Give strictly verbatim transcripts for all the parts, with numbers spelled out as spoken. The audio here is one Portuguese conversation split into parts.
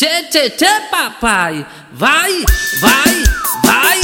Tchê, tchê, tchê, papai. Vai, vai, vai.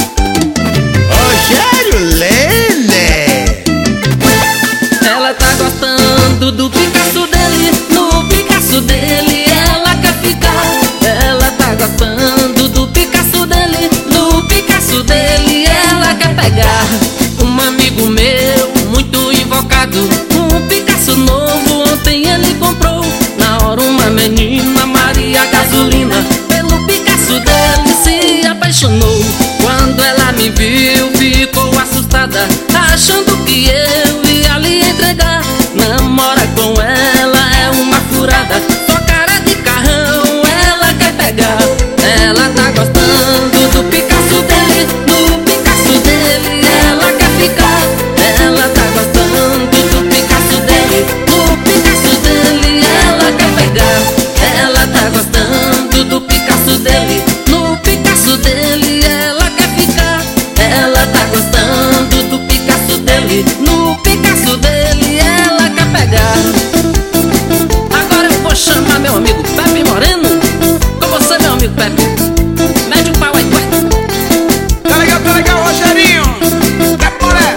Rogério Lene. Ela tá gostando do Picasso dele. No Picasso dele ela quer ficar. Ela tá gostando do Picasso dele. No Picasso dele ela quer pegar. Um amigo meu, muito invocado, um Picasso novo ontem ele comprou. Na hora uma menina, Maria Gasolina, pelo Picasso dele se apaixonou. Quando ela me viu, ficou assustada, achando que eu ia lhe entregar. Namora com ela é uma furada, só cara de carrão ela quer pegar. Ela tá gostando do Picasso dele, no Picasso dele ela quer ficar. Ela tá gostando do Picasso dele, no Picasso dele ela quer pegar. Ela tá gostando do Picasso dele, no Picasso dele ela quer ficar. Ela tá gostando do Picasso dele, no Picasso dele ela quer pegar. Agora eu vou chamar meu amigo Pepe Moreno. Com você, meu amigo Pepe. Mede o pau aí, ué. Tá legal, tá legal, Rogerinho. Caporé.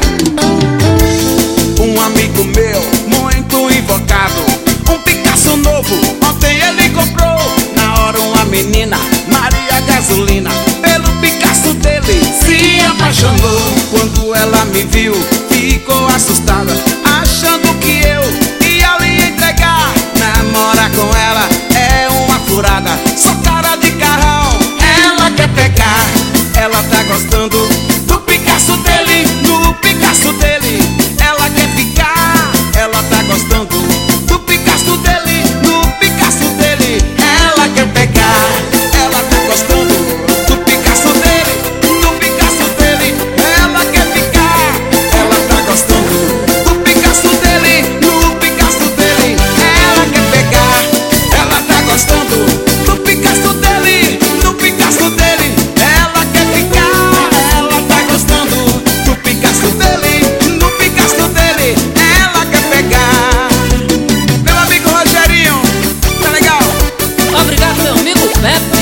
Um amigo meu, muito invocado, um Picasso novo, ontem ele comprou. Na hora uma menina, Maria Gasolina, pelo Picasso dele se apaixonou. Quando ela me viu, ficou assustada, achando que eu ia lhe entregar. Namorar com ela é uma furada, só cara de carrão ela quer pegar. Ela tá gostando do Picasso dele, no Picasso dele ela quer ficar. Ela tá gostando do Picasso dele, no Picasso dele ela quer pegar. Ela tá gostando do Picasso dele, no Picasso dele ela quer ficar. Ela tá gostando do Picasso dele, no Picasso dele ela quer pegar. Ela tá gostando do Picasso dele, no Picasso dele ela quer ficar. Ela tá gostando do Picasso dele, no Picasso dele ela quer pegar. Meu amigo Rogerinho, tá legal? Obrigado, meu amigo Pepe.